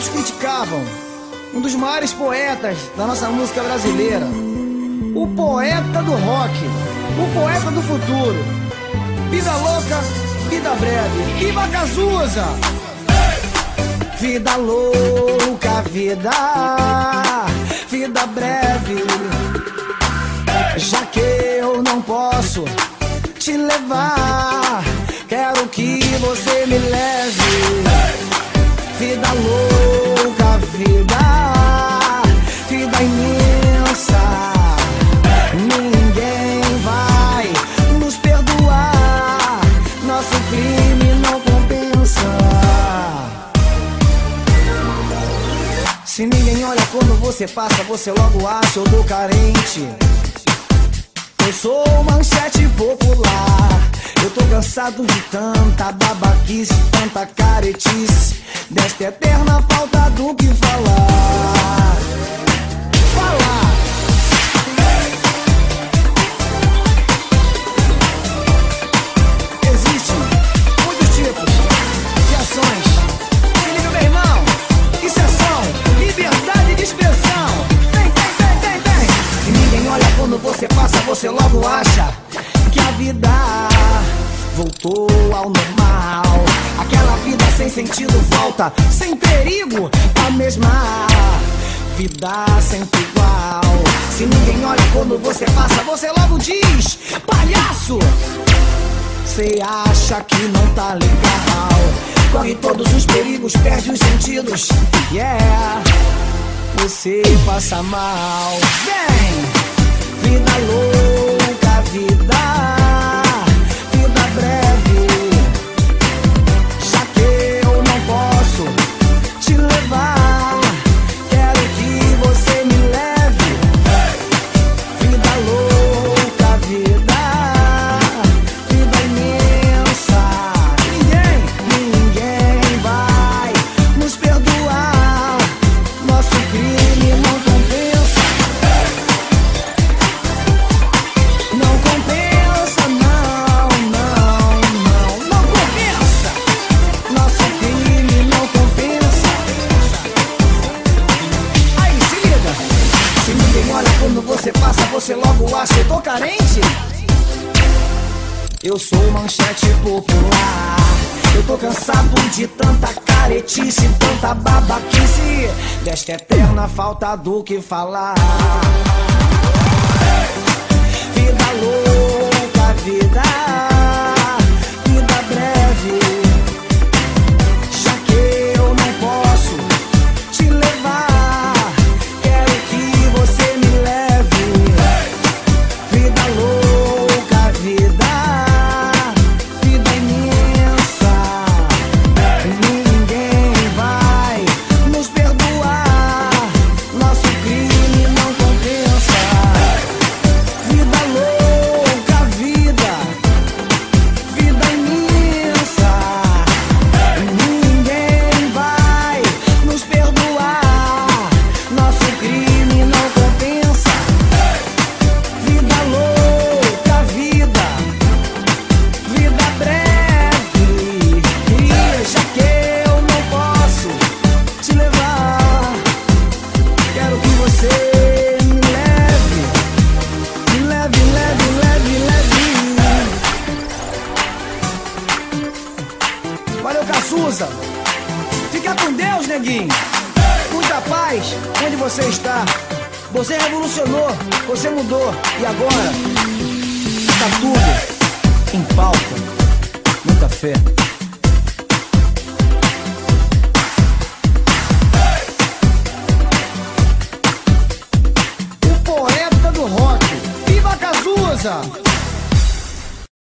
muitos criticavam, um dos maiores poetas da nossa música brasileira, o poeta do rock, o poeta do futuro. Vida louca, vida breve, viva Cazuza! Vida louca, vida breve, já que eu não posso te levar, quero que você me leve. Vida louca, vida imensa, ninguém vai nos perdoar, nosso crime não compensa. Se ninguém olha quando você passa, você logo acha eu tô carente. Eu sou manchete popular, eu tô cansado de tanta babaquice, tanta caretice, desta eterna falta do que falar. Falar. Existem muitos tipos de ações. Se liga, meu irmão, isso é som, liberdade de expressão. Tem. Se ninguém olha quando você passa, você logo acha que a vida voltou ao normal. Aquela vida sem sentido volta, sem perigo, a mesma vida sempre igual. Se ninguém olha quando você passa, você logo diz: palhaço! Cê acha que não tá legal, corre todos os perigos, perde os sentidos. Yeah, você passa mal. Vem! Vida louca, vida breve, já que eu não posso te levar, quero que você me leve. Vida louca, vida imensa, ninguém vai nos perdoar, nosso crime não compensa. Não compensa, não compensa. Nosso crime não compensa. Aí, se liga. Se ninguém olha quando você passa, você logo acha eu tô carente. Eu sou manchete popular, eu tô cansado de tanta caretice, tanta babaquice, desta eterna falta do que falar. Vida louca, vida breve, já que eu não posso te levar, quero que você me leve. Vida louca, vida imensa, ninguém vai nos perdoar, nosso crime não compensa. Vida louca, vida imensa, ninguém vai nos perdoar, nosso crime não compensa. Vida louca, vida breve, já que eu não posso te levar, quero que você me leve. Valeu, Cazuza. Fica com Deus, neguinho. Muita paz onde você está. Você revolucionou, você mudou. E agora tá tudo em pauta. Muita fé. O poeta do rock. Viva Cazuza!